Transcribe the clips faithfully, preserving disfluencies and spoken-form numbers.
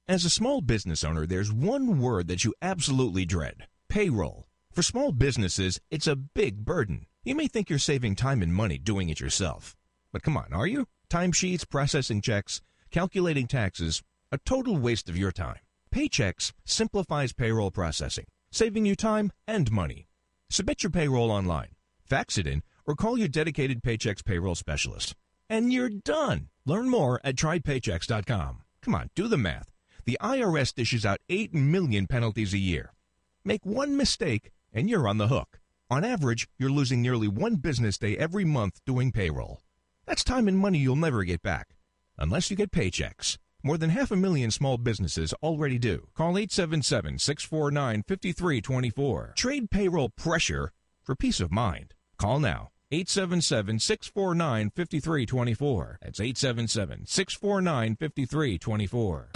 As a small business owner, there's one word that you absolutely dread: payroll. For small businesses, it's a big burden. You may think you're saving time and money doing it yourself. But come on, are you? Timesheets, processing checks, calculating taxes, a total waste of your time. Paychex simplifies payroll processing, saving you time and money. Submit your payroll online, fax it in, or call your dedicated Paychex payroll specialist. And you're done. Learn more at try paychex dot com. Come on, do the math. The I R S dishes out eight million penalties a year. Make one mistake, and you're on the hook. On average, you're losing nearly one business day every month doing payroll. That's time and money you'll never get back, unless you get Paychex. More than half a million small businesses already do. Call eight seven seven, six four nine, five three two four. Trade payroll pressure for peace of mind. Call now. eight seven seven, six four nine, five three two four. That's eight seven seven, six four nine, five three two four.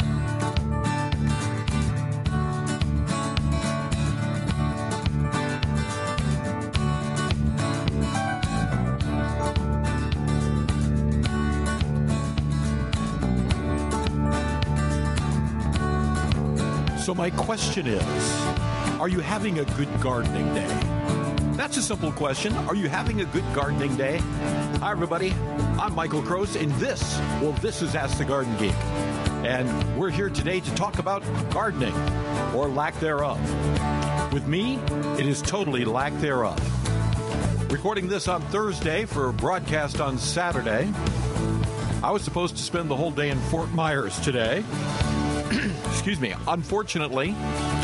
So my question is, are you having a good gardening day? That's a simple question. Are you having a good gardening day? Hi, everybody. I'm Michael Croce, and this, well, this is Ask the Garden Geek. And we're here today to talk about gardening, or lack thereof. With me, it is totally lack thereof. Recording this on Thursday for broadcast on Saturday. I was supposed to spend the whole day in Fort Myers today. Excuse me. Unfortunately,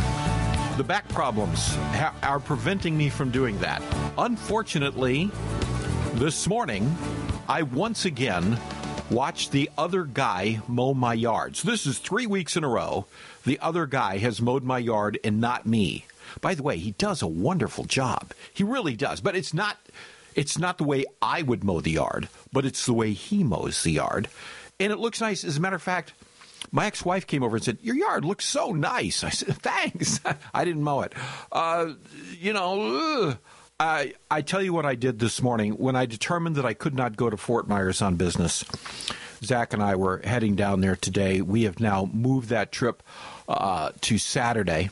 the back problems ha- are preventing me from doing that. Unfortunately, this morning, I once again watched the other guy mow my yard. So this is three weeks in a row. The other guy has mowed my yard and not me. By the way, he does a wonderful job. He really does. But it's not, it's not the way I would mow the yard, but it's the way he mows the yard. And it looks nice. As a matter of fact, my ex-wife came over and said, "Your yard looks so nice." I said, "Thanks." I didn't mow it. Uh, you know, ugh. I I tell you what I did this morning. When I determined that I could not go to Fort Myers on business, Zach and I were heading down there today. We have now moved that trip uh, to Saturday.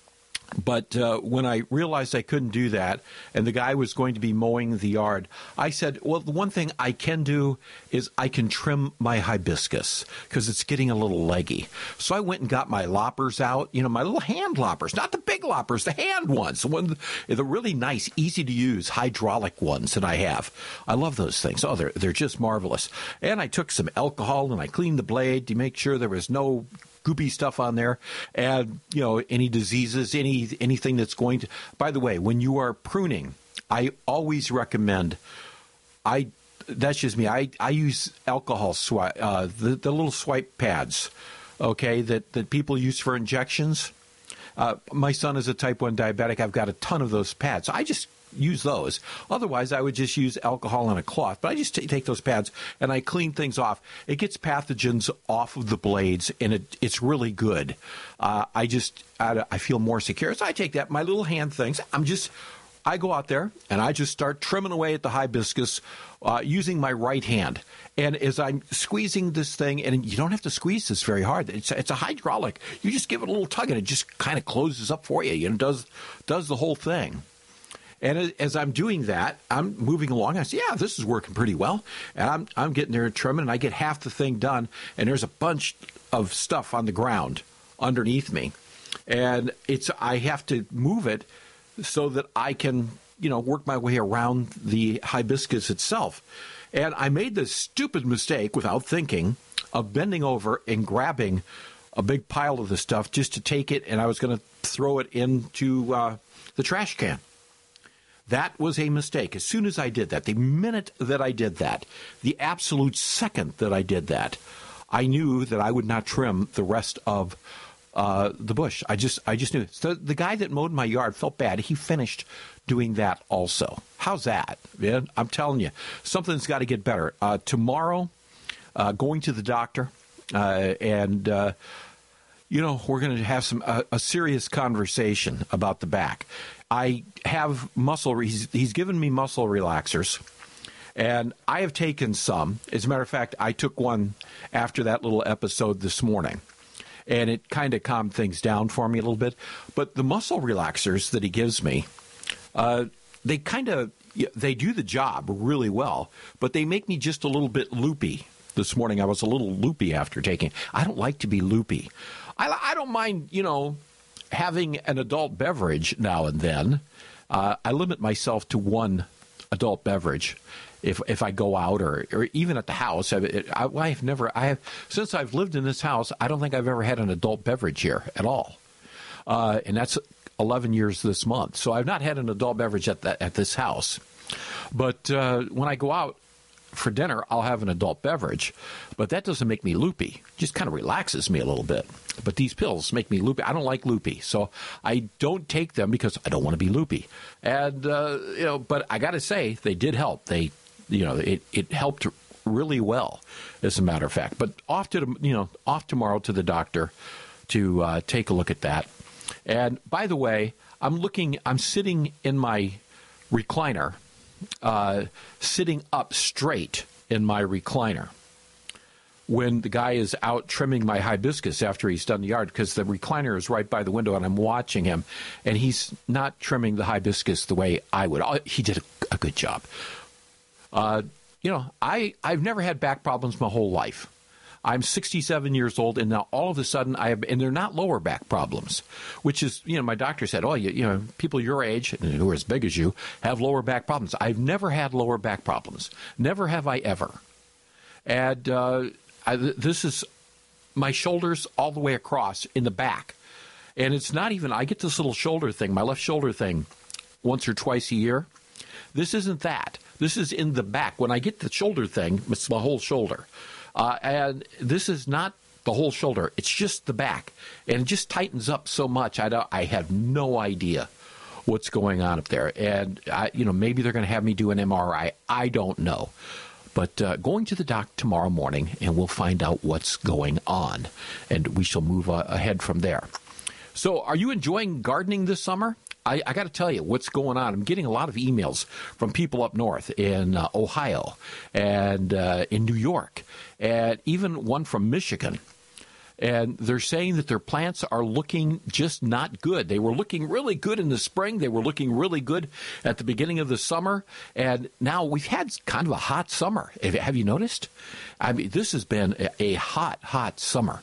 But uh, when I realized I couldn't do that, and the guy was going to be mowing the yard, I said, well, the one thing I can do is I can trim my hibiscus because it's getting a little leggy. So I went and got my loppers out, you know, my little hand loppers, not the big loppers, the hand ones, the, one, the really nice, easy-to-use hydraulic ones that I have. I love those things. Oh, they're, they're just marvelous. And I took some alcohol and I cleaned the blade to make sure there was no goopy stuff on there, and you know, any diseases, any anything that's going to. By the way, when you are pruning, I always recommend. I that's just me. I, I use alcohol swipe, uh, the the little swipe pads, okay, that that people use for injections. Uh, my son is a type one diabetic. I've got a ton of those pads. I just use those. Otherwise, I would just use alcohol and a cloth. But I just t- take those pads and I clean things off. It gets pathogens off of the blades, and it, it's really good. Uh, I just I, I feel more secure. So I take that, my little hand things. I'm just I go out there and I just start trimming away at the hibiscus uh, using my right hand. And as I'm squeezing this thing, and you don't have to squeeze this very hard. It's it's a hydraulic. You just give it a little tug, and it just kind of closes up for you. You know, does does the whole thing. And as I'm doing that, I'm moving along. I say, yeah, this is working pretty well. And I'm I'm getting there and trimming, and I get half the thing done, and there's a bunch of stuff on the ground underneath me. And it's I have to move it so that I can, you know, work my way around the hibiscus itself. And I made this stupid mistake without thinking of bending over and grabbing a big pile of the stuff just to take it, and I was going to throw it into uh, the trash can. That was a mistake. As soon as I did that, the minute that I did that, the absolute second that I did that, I knew that I would not trim the rest of uh, the bush. I just I just knew. So the guy that mowed my yard felt bad. He finished doing that also. How's that? Yeah, I'm telling you, something's got to get better. Uh, tomorrow, uh, going to the doctor, uh, and, uh, you know, we're going to have some uh, a serious conversation about the back. I have muscle, he's, he's given me muscle relaxers, and I have taken some. As a matter of fact, I took one after that little episode this morning. and it kind of calmed things down for me a little bit. But the muscle relaxers that he gives me, uh, they kind of, they do the job really well, but they make me just a little bit loopy. This morning I was a little loopy after taking. I don't like to be loopy. I, I don't mind, you know, having an adult beverage now and then. Uh, I limit myself to one adult beverage if if I go out or, or even at the house. I, I, I've never, I have, since I've lived in this house, I don't think I've ever had an adult beverage here at all. Uh, and that's eleven years this month. So I've not had an adult beverage at that, at this house. But uh, when I go out for dinner, I'll have an adult beverage. But that doesn't make me loopy. It just kind of relaxes me a little bit. But these pills make me loopy. I don't like loopy. So I don't take them because I don't want to be loopy. And, uh, you know, but I got to say, they did help. They, you know, it, it helped really well, as a matter of fact. But off to, the, you know, off tomorrow to the doctor to uh, take a look at that. And by the way, I'm looking, I'm sitting in my recliner, uh, sitting up straight in my recliner when the guy is out trimming my hibiscus after he's done the yard, because the recliner is right by the window and I'm watching him, and he's not trimming the hibiscus the way I would. He did a, a good job. Uh, you know, I, I've never had back problems my whole life. I'm sixty-seven years old, and now all of a sudden I have, and they're not lower back problems, which is, you know, my doctor said, oh, you, you know, people your age and who are as big as you have lower back problems. I've never had lower back problems. Never have I ever. And uh, I, this is my shoulders all the way across in the back. And it's not even, I get this little shoulder thing, my left shoulder thing, once or twice a year. This isn't that. This is in the back. When I get the shoulder thing, it's my whole shoulder. Uh, and this is not the whole shoulder. It's just the back. And it just tightens up so much. I, don't, I have no idea what's going on up there. And, I, you know, maybe they're going to have me do an M R I. I don't know. But uh, going to the doc tomorrow morning, and we'll find out what's going on. And we shall move uh, ahead from there. So are you enjoying gardening this summer? I, I got to tell you what's going on. I'm getting a lot of emails from people up north in uh, Ohio and uh, in New York, and even one from Michigan. And they're saying that their plants are looking just not good. They were looking really good in the spring. They were looking really good at the beginning of the summer. And now we've had kind of a hot summer. Have you noticed? I mean, this has been a, a hot, hot summer.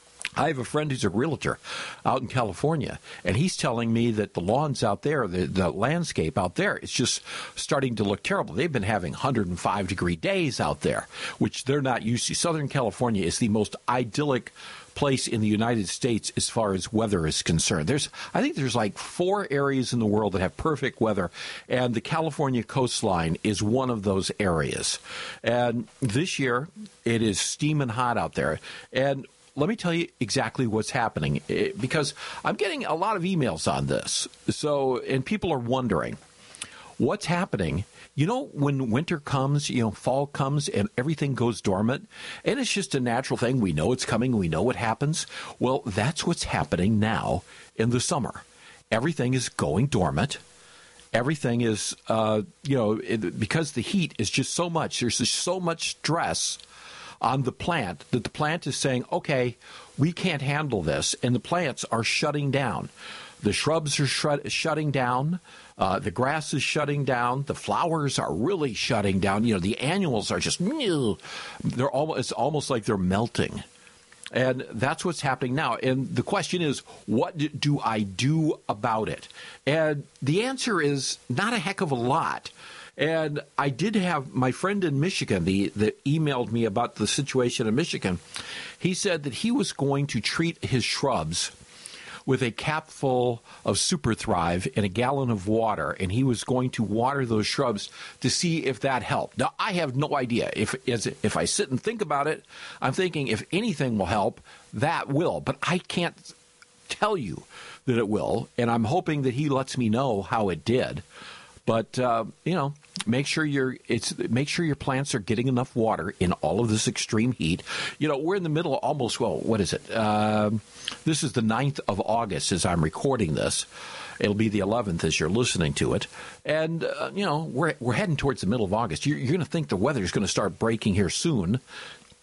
I have a friend who's a realtor out in California, and he's telling me that the lawns out there, the, the landscape out there, is just starting to look terrible. They've been having one hundred five degree days out there, which they're not used to. Southern California is the most idyllic place in the United States as far as weather is concerned. There's, I think there's like four areas in the world that have perfect weather, and the California coastline is one of those areas. And this year, it is steaming hot out there. And let me tell you exactly what's happening, because I'm getting a lot of emails on this. So, and people are wondering what's happening. You know, when winter comes, you know, fall comes and everything goes dormant, and it's just a natural thing. We know it's coming. We know what happens. Well, that's what's happening now in the summer. Everything is going dormant. Everything is, uh, you know, it, because the heat is just so much. There's just so much stress on the plant that the plant is saying, okay, we can't handle this, and the plants are shutting down. The shrubs are sh- shutting down. Uh, the grass is shutting down. The flowers are really shutting down. You know, the annuals are just, they're almost, it's almost like they're melting. And that's what's happening now. And the question is, what do I do about it? And the answer is not a heck of a lot. And I did have my friend in Michigan the, that emailed me about the situation in Michigan. He said that he was going to treat his shrubs with a capful of Super Thrive and a gallon of water, and he was going to water those shrubs to see if that helped. Now, I have no idea. If as, if I sit and think about it, I'm thinking if anything will help, that will. But I can't tell you that it will, and I'm hoping that he lets me know how it did. But, uh, you know, make sure your it's make sure your plants are getting enough water in all of this extreme heat. You know, we're in the middle of almost, well, what is it? Um, this is the ninth of August as I'm recording this. It'll be the eleventh as you're listening to it. And, uh, you know, we're we're heading towards the middle of August. You're, you're going to think the weather is going to start breaking here soon.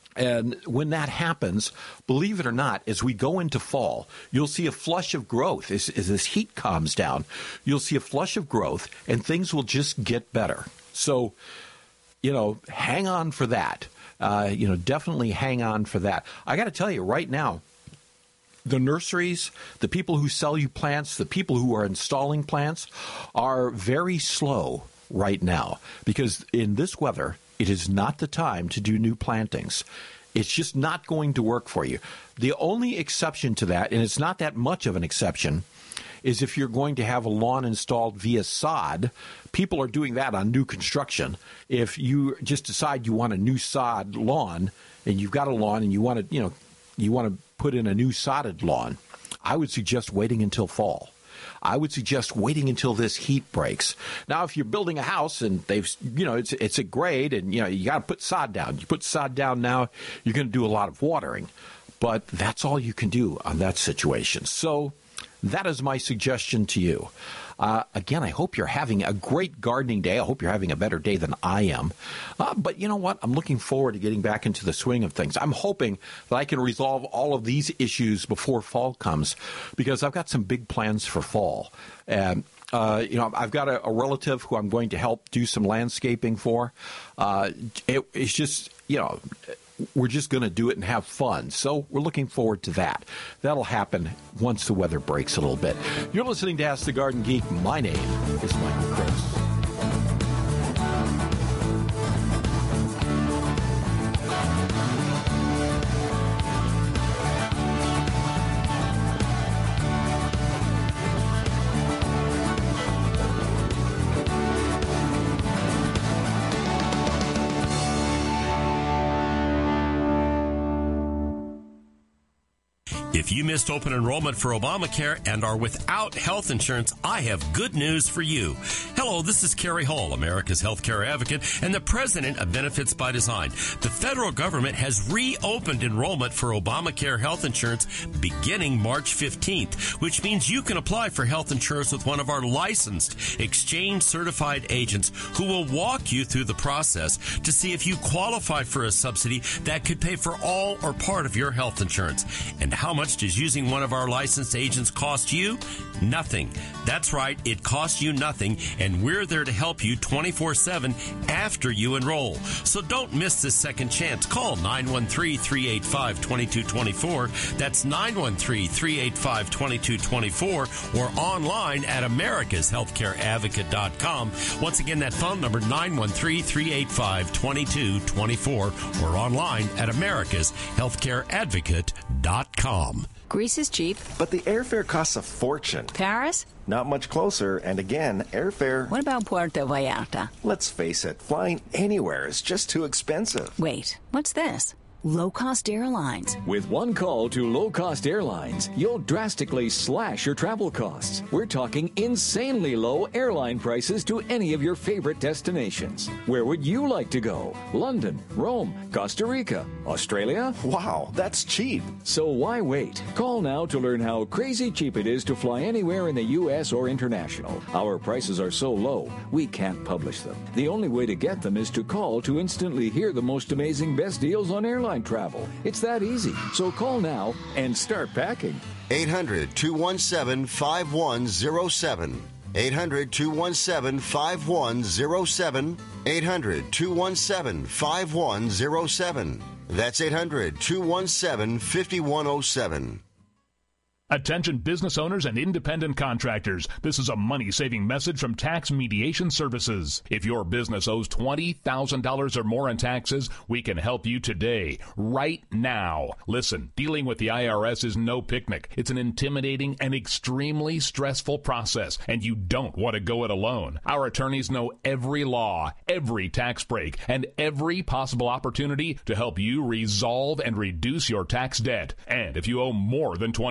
And when that happens, believe it or not, as we go into fall, you'll see a flush of growth. As, as this heat calms down, you'll see a flush of growth, and things will just get better. So, you know, hang on for that. Uh, you know, definitely hang on for that. I got to tell you right now, the nurseries, the people who sell you plants, the people who are installing plants are very slow right now because in this weather, it is not the time to do new plantings. It's just not going to work for you. The only exception to that, and it's not that much of an exception, is if you're going to have a lawn installed via sod. People are doing that on new construction. If you just decide you want a new sod lawn and you've got a lawn and you want to, you know, you want to put in a new sodded lawn, I would suggest waiting until fall. I would suggest waiting until this heat breaks. Now, if you're building a house and they've, you know, it's it's a grade and, you know, you got to put sod down. You put sod down now, you're going to do a lot of watering. But that's all you can do on that situation. So that is my suggestion to you. Uh, again, I hope you're having a great gardening day. I hope you're having a better day than I am. Uh, but you know what? I'm looking forward to getting back into the swing of things. I'm hoping that I can resolve all of these issues before fall comes because I've got some big plans for fall. And Uh, you know, I've got a, a relative who I'm going to help do some landscaping for. Uh, it, it's just, you know, we're just going to do it and have fun. So we're looking forward to that. That'll happen once the weather breaks a little bit. You're listening to Ask the Garden Geek. My name is Michael Gross. If you missed open enrollment for Obamacare and are without health insurance, I have good news for you. Hello, this is Kerry Hall, America's healthcare advocate and the president of Benefits by Design. The federal government has reopened enrollment for Obamacare health insurance beginning March fifteenth, which means you can apply for health insurance with one of our licensed exchange-certified agents who will walk you through the process to see if you qualify for a subsidy that could pay for all or part of your health insurance. And how much does using one of our licensed agents cost you? Nothing. That's right, it costs you nothing, and we're there to help you twenty-four seven after you enroll. So don't miss this second chance. Call nine one three, three eight five, two two two four. That's nine one three, three eight five, two two two four or online at americas healthcare advocate dot com. Once again, that phone number nine one three, three eight five, two two two four or online at americas healthcare advocate dot com. Greece is cheap. But the airfare costs a fortune. Paris? Not much closer, and again, airfare... What about Puerto Vallarta? Let's face it, flying anywhere is just too expensive. Wait, what's this? Low-cost airlines. With one call to low-cost airlines, you'll drastically slash your travel costs. We're talking insanely low airline prices to any of your favorite destinations. Where would you like to go? London, Rome, Costa Rica, Australia? Wow, that's cheap. So why wait? Call now to learn how crazy cheap it is to fly anywhere in the U S or international. Our prices are so low, we can't publish them. The only way to get them is to call to instantly hear the most amazing best deals on airlines travel. It's that easy. So call now and start packing. eight hundred, two one seven, five one zero seven. eight hundred, two one seven, five one zero seven. eight hundred, two one seven, five one zero seven. That's eight hundred, two one seven, five one zero seven. Attention business owners and independent contractors. This is a money-saving message from Tax Mediation Services. If your business owes twenty thousand dollars or more in taxes, we can help you today, right now. Listen, dealing with the I R S is no picnic. It's an intimidating and extremely stressful process, and you don't want to go it alone. Our attorneys know every law, every tax break, and every possible opportunity to help you resolve and reduce your tax debt. And if you owe more than twenty thousand dollars,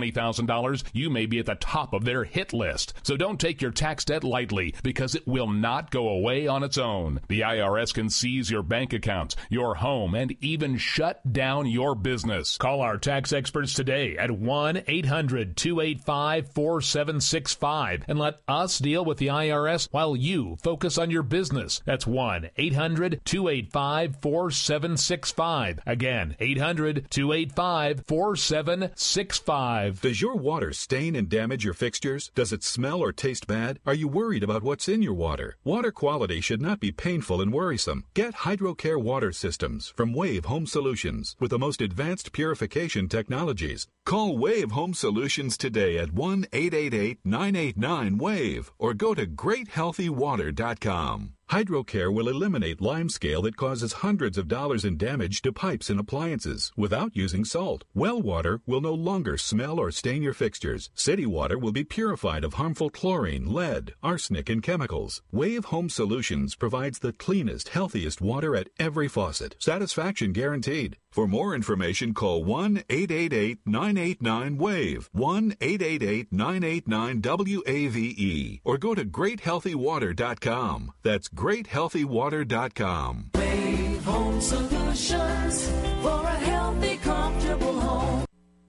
dollars, you may be at the top of their hit list. So don't take your tax debt lightly, because it will not go away on its own. The I R S can seize your bank accounts, your home, and even shut down your business. Call our tax experts today at one eight hundred two eight five four seven six five and let us deal with the I R S while you focus on your business. That's one eight hundred two eight five four seven six five. Again, eight hundred two eight five four seven six five. Does your water stain and damage your fixtures? Does it smell or taste bad? Are you worried about what's in your water? Water quality should not be painful and worrisome. Get HydroCare water systems from Wave Home Solutions with the most advanced purification technologies. Call Wave Home Solutions today at one eight eight eight nine eight nine WAVE or go to great healthy water dot com. HydroCare will eliminate limescale that causes hundreds of dollars in damage to pipes and appliances without using salt. Well water will no longer smell or stain your fixtures. City water will be purified of harmful chlorine, lead, arsenic, and chemicals. Wave Home Solutions provides the cleanest, healthiest water at every faucet. Satisfaction guaranteed. For more information, call one eight eight eight nine eight nine WAVE, one eight eight eight nine eight nine W A V E, or go to great healthy water dot com. That's great healthy water dot com. Wave Home Solutions for a healthy, comfortable home.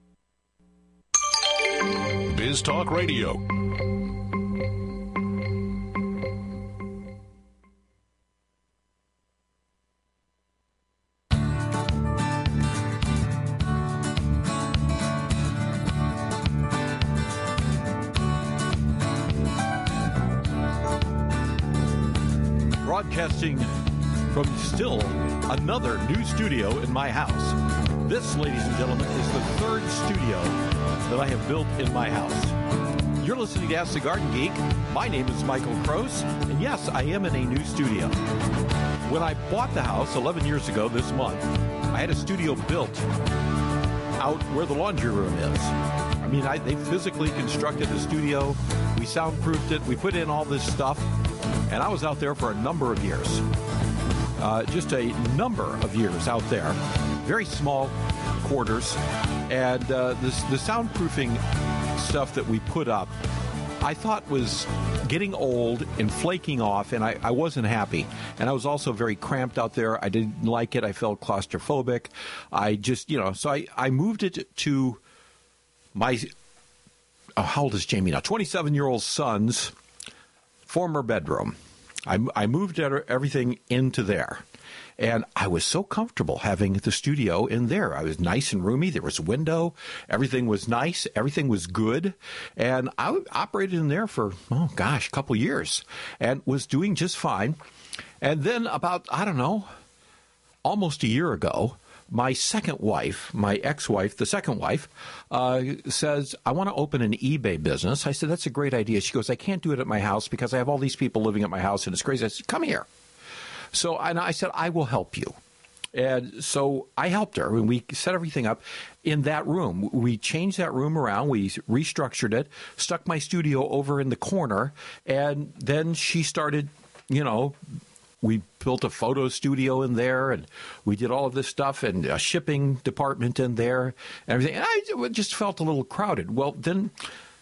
Biz Talk Radio. Broadcasting from still another new studio in my house. This, ladies and gentlemen, is the third studio that I have built in my house. You're listening to Ask the Garden Geek. My name is Michael Kroos, and yes, I am in a new studio. When I bought the house eleven years ago this month, I had a studio built out where the laundry room is. I mean, I, they physically constructed the studio. We soundproofed it. We put in all this stuff. And I was out there for a number of years. Uh, just a number of years out there. Very small quarters. And uh, this, the soundproofing stuff that we put up, I thought was getting old and flaking off, and I, I wasn't happy. And I was also very cramped out there. I didn't like it. I felt claustrophobic. I just, you know, so I, I moved it to my, oh, how old is Jamie now? twenty-seven-year-old son's former bedroom. I, I moved everything into there. And I was so comfortable having the studio in there. I was nice and roomy. There was a window. Everything was nice. Everything was good. And I operated in there for, oh, gosh, a couple years and was doing just fine. And then about, I don't know, almost a year ago, my second wife, my ex-wife, the second wife, uh, says, I want to open an eBay business. I said, that's a great idea. She goes, I can't do it at my house because I have all these people living at my house, and it's crazy. I said, come here. So and I said, I will help you. And so I helped her, and we set everything up in that room. We changed that room around. We restructured it, stuck my studio over in the corner, and then she started, you know, we built a photo studio in there, and we did all of this stuff, and a shipping department in there, and everything. And I just felt a little crowded. Well, then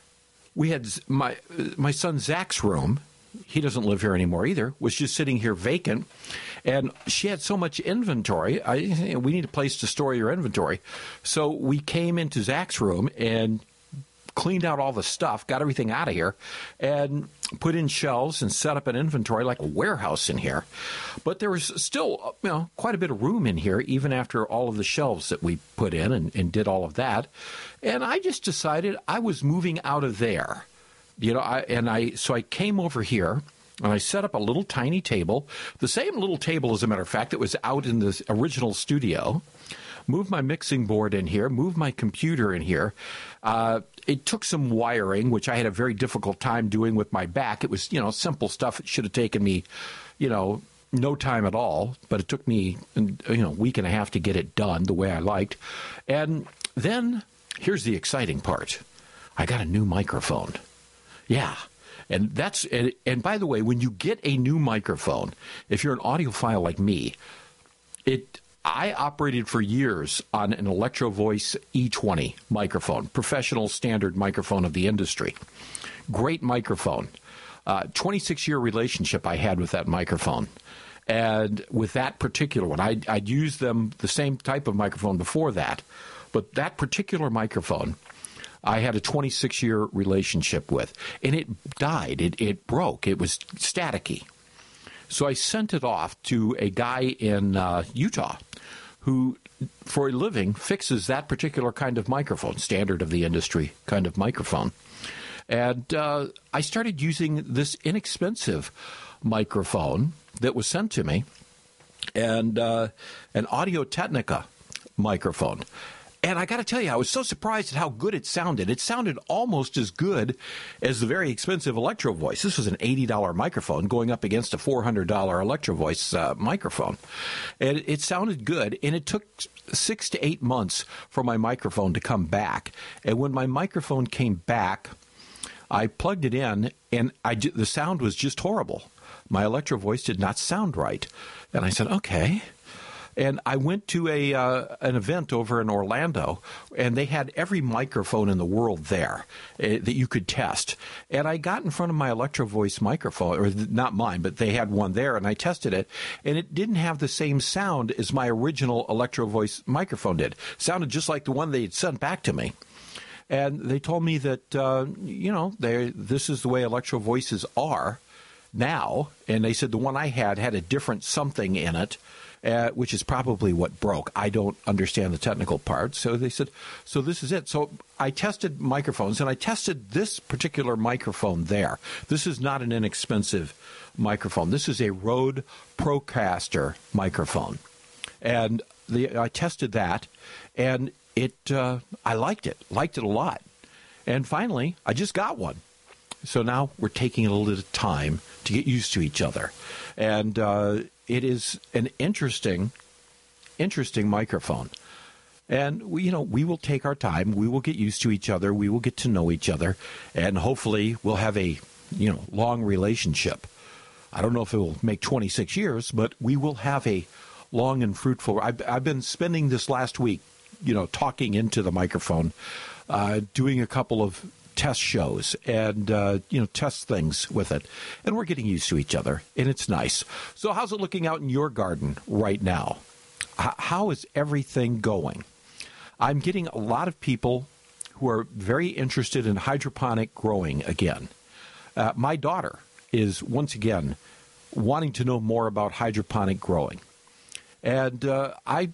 we had my my son Zach's room. He doesn't live here anymore either. Was just sitting here vacant, and she had so much inventory. I we need a place to store your inventory, so we came into Zach's room and cleaned out all the stuff, got everything out of here, and put in shelves and set up an inventory like a warehouse in here. But there was still, you know, quite a bit of room in here, even after all of the shelves that we put in and, and did all of that. And I just decided I was moving out of there, you know. I, and I so I came over here. And I set up a little tiny table, the same little table, as a matter of fact, that was out in the original studio. Moved my mixing board in here, moved my computer in here. Uh, it took some wiring, which I had a very difficult time doing with my back. It was, you know, simple stuff. It should have taken me, you know, no time at all. But it took me, you know, a week and a half to get it done the way I liked. And then here's the exciting part. I got a new microphone. Yeah. And that's and, and by the way, when you get a new microphone, if you're an audiophile like me, it I operated for years on an Electro Voice E twenty microphone, professional standard microphone of the industry. Great microphone. Uh, twenty-six year relationship I had with that microphone. And with that particular one, I'd, I'd used them, the same type of microphone before that. But that particular microphone, I had a twenty-six year relationship with. And it died. It, it broke. It was staticky. So I sent it off to a guy in uh, Utah who, for a living, fixes that particular kind of microphone, standard of the industry kind of microphone. And uh, I started using this inexpensive microphone that was sent to me, and uh, an Audio-Technica microphone. And I got to tell you, I was so surprised at how good it sounded. It sounded almost as good as the very expensive Electro Voice. This was an eighty dollars microphone going up against a four hundred dollars Electro Voice uh, microphone. And it sounded good, and it took six to eight months for my microphone to come back. And when my microphone came back, I plugged it in, and I, the sound was just horrible. My Electro Voice did not sound right. And I said, okay. And I went to a uh, an event over in Orlando, and they had every microphone in the world there uh, that you could test. And I got in front of my Electro Voice microphone, or not mine, but they had one there, and I tested it, and it didn't have the same sound as my original Electro Voice microphone did. It sounded just like the one they had sent back to me. And they told me that, uh, you know, they this is the way Electro Voices are now. And they said the one I had had a different something in it, uh, which is probably what broke. I don't understand the technical part. So they said, so this is it. So I tested microphones, and I tested this particular microphone there. This is not an inexpensive microphone. This is a Rode Procaster microphone. And the, I tested that, and It, uh, I liked it, liked it a lot. And finally, I just got one. So now we're taking a little bit of time to get used to each other. And uh, it is an interesting, interesting microphone. And, we, you know, we will take our time. We will get used to each other. We will get to know each other. And hopefully we'll have a, you know, long relationship. I don't know if it will make twenty-six years, but we will have a long and fruitful. I've, I've been spending this last week, you know, talking into the microphone, uh, doing a couple of test shows and, uh, you know, test things with it. And we're getting used to each other, and it's nice. So how's it looking out in your garden right now? H- how is everything going? I'm getting a lot of people who are very interested in hydroponic growing again. Uh, my daughter is, once again, wanting to know more about hydroponic growing. And uh, I...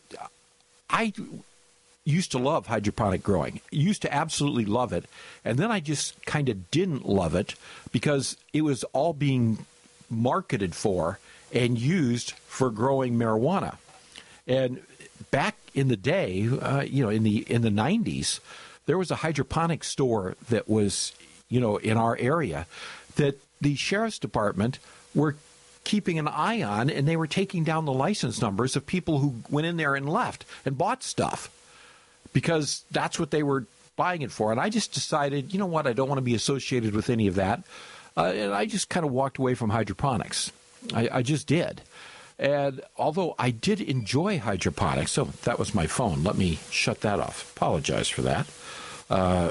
I used to love hydroponic growing, used to absolutely love it, and then I just kind of didn't love it because it was all being marketed for and used for growing marijuana. And back in the day, uh, you know, in the in the nineties, there was a hydroponic store that was, you know, in our area that the sheriff's department were keeping an eye on, and they were taking down the license numbers of people who went in there and left and bought stuff, because that's what they were buying it for. And I just decided, you know what, I don't want to be associated with any of that. Uh, and I just kind of walked away from hydroponics. I, I just did. And although I did enjoy hydroponics, so that was my phone. Let me shut that off. Apologize for that. Uh,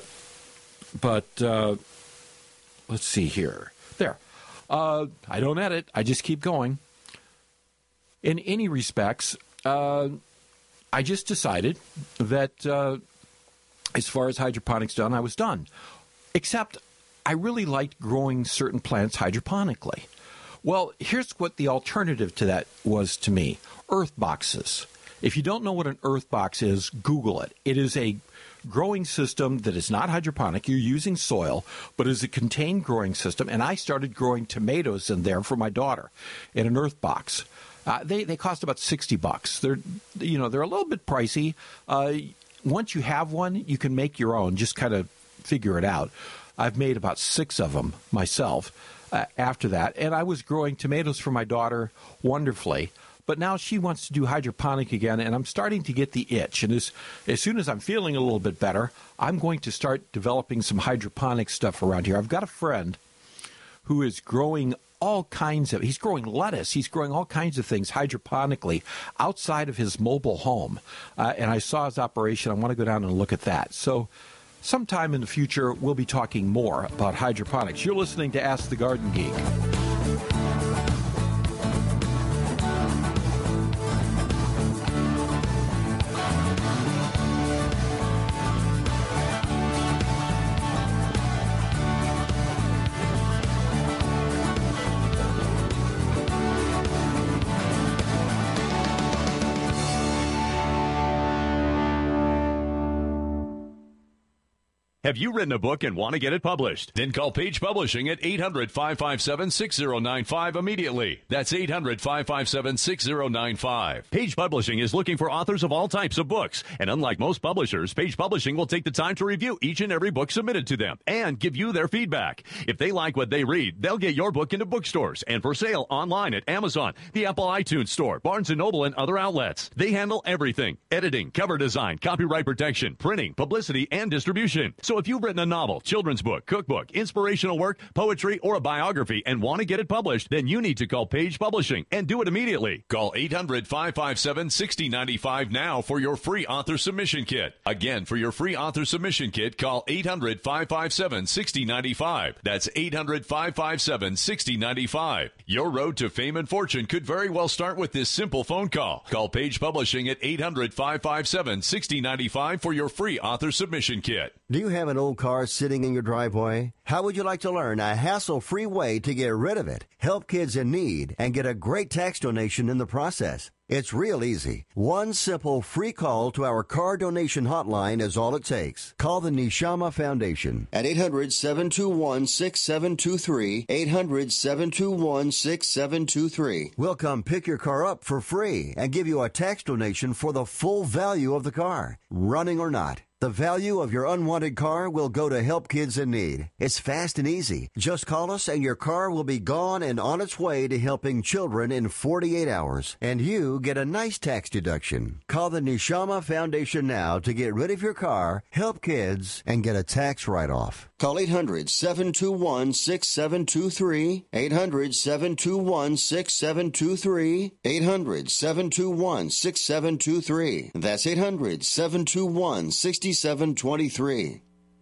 but uh, let's see here. There. Uh, I don't edit. I just keep going. In any respects, uh, I just decided that uh, as far as hydroponics done, I was done. Except I really liked growing certain plants hydroponically. Well, here's what the alternative to that was to me. Earth boxes. If you don't know what an earth box is, Google it. It is a growing system that is not hydroponic. You're using soil, but is a contained growing system. And I started growing tomatoes in there for my daughter in an earth box. Uh, they they cost about sixty bucks. They're you know they're a little bit pricey. Uh, once you have one, you can make your own. Just kind of figure it out. I've made about six of them myself uh, after that, and I was growing tomatoes for my daughter wonderfully. But now she wants to do hydroponic again, and I'm starting to get the itch. And as, as soon as I'm feeling a little bit better, I'm going to start developing some hydroponic stuff around here. I've got a friend who is growing all kinds of, he's growing lettuce, he's growing all kinds of things hydroponically outside of his mobile home. Uh, and I saw his operation. I want to go down and look at that. So sometime in the future, we'll be talking more about hydroponics. You're listening to Ask the Garden Geek. Have you written a book and want to get it published? Then call Page Publishing at eight hundred, five five seven, six zero nine five immediately. That's eight hundred, five five seven, six zero nine five. Page Publishing is looking for authors of all types of books. And unlike most publishers, Page Publishing will take the time to review each and every book submitted to them and give you their feedback. If they like what they read, they'll get your book into bookstores and for sale online at Amazon, the Apple iTunes Store, Barnes and Noble, and other outlets. They handle everything: editing, cover design, copyright protection, printing, publicity, and distribution. So if you've written a novel, children's book, cookbook, inspirational work, poetry, or a biography and want to get it published, then you need to call Page Publishing and do it immediately. Call eight hundred, five five seven, six zero nine five now for your free author submission kit. Again, for your free author submission kit, call eight hundred, five five seven, six zero nine five. That's eight hundred, five five seven, six zero nine five. Your road to fame and fortune could very well start with this simple phone call. Call Page Publishing at eight hundred, five five seven, six zero nine five for your free author submission kit. Do you have an old car sitting in your driveway? How would you like to learn a hassle-free way to get rid of it, help kids in need, and get a great tax donation in the process? It's real easy. One simple free call to our car donation hotline is all it takes. Call the Neshama Foundation at eight hundred, seven two one, six seven two three, eight hundred, seven two one, six seven two three. We'll come pick your car up for free and give you a tax donation for the full value of the car, running or not. The value of your unwanted car will go to help kids in need. It's fast and easy. Just call us and your car will be gone and on its way to helping children in forty-eight hours. And you get a nice tax deduction. Call the Neshama Foundation now to get rid of your car, help kids, and get a tax write-off. Call eight hundred, seven two one, six seven two three, eight hundred, seven two one, six seven two three, eight hundred, seven two one, six seven two three. That's eight hundred, seven two one, six seven two three.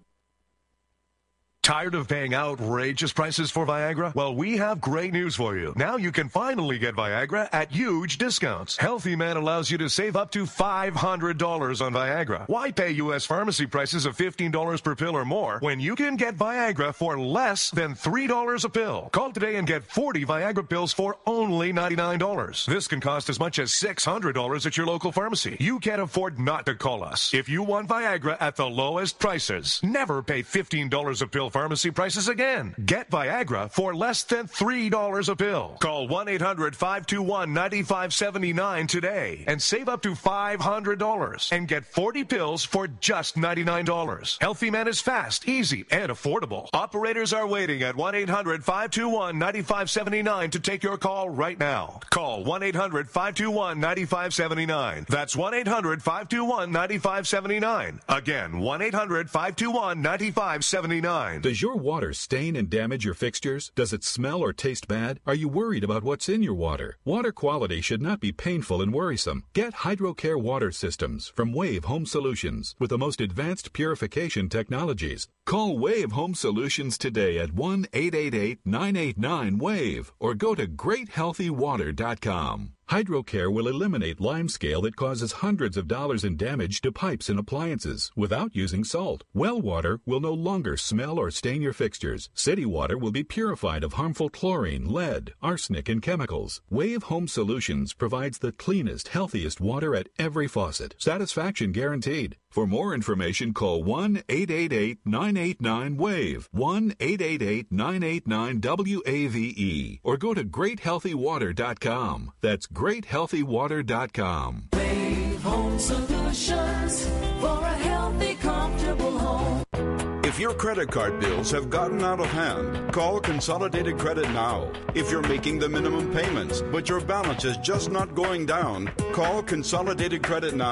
Tired of paying outrageous prices for Viagra? Well, we have great news for you. Now you can finally get Viagra at huge discounts. Healthy Man allows you to save up to five hundred dollars on Viagra. Why pay U S pharmacy prices of fifteen dollars per pill or more when you can get Viagra for less than three dollars a pill? Call today and get forty Viagra pills for only ninety-nine dollars. This can cost as much as six hundred dollars at your local pharmacy. You can't afford not to call us. If you want Viagra at the lowest prices, never pay fifteen dollars a pill pharmacy prices again. Get Viagra for less than three dollars a pill. Call one eight hundred, five two one, nine five seven nine today and save up to five hundred dollars and get forty pills for just ninety-nine dollars. Healthy Man is fast, easy, and affordable. Operators are waiting at one eight hundred, five two one, nine five seven nine to take your call right now. Call one eight hundred, five two one, nine five seven nine. That's one eight hundred, five two one, nine five seven nine. Again, one eight hundred, five two one, nine five seven nine. Does your water stain and damage your fixtures? Does it smell or taste bad? Are you worried about what's in your water? Water quality should not be painful and worrisome. Get HydroCare water systems from Wave Home Solutions with the most advanced purification technologies. Call Wave Home Solutions today at one eight eight eight, nine eight nine, WAVE or go to great healthy water dot com. HydroCare will eliminate limescale that causes hundreds of dollars in damage to pipes and appliances without using salt. Well water will no longer smell or stain your fixtures. City water will be purified of harmful chlorine, lead, arsenic, and chemicals. Wave Home Solutions provides the cleanest, healthiest water at every faucet. Satisfaction guaranteed. For more information, call one eight eight eight, nine eight nine, WAVE, one eight eight eight, nine eight nine, W A V E, or go to great healthy water dot com. That's great healthy water dot com. Wave Home Solutions for a healthy, comfortable home. If your credit card bills have gotten out of hand, call Consolidated Credit now. If you're making the minimum payments, but your balance is just not going down, call Consolidated Credit now.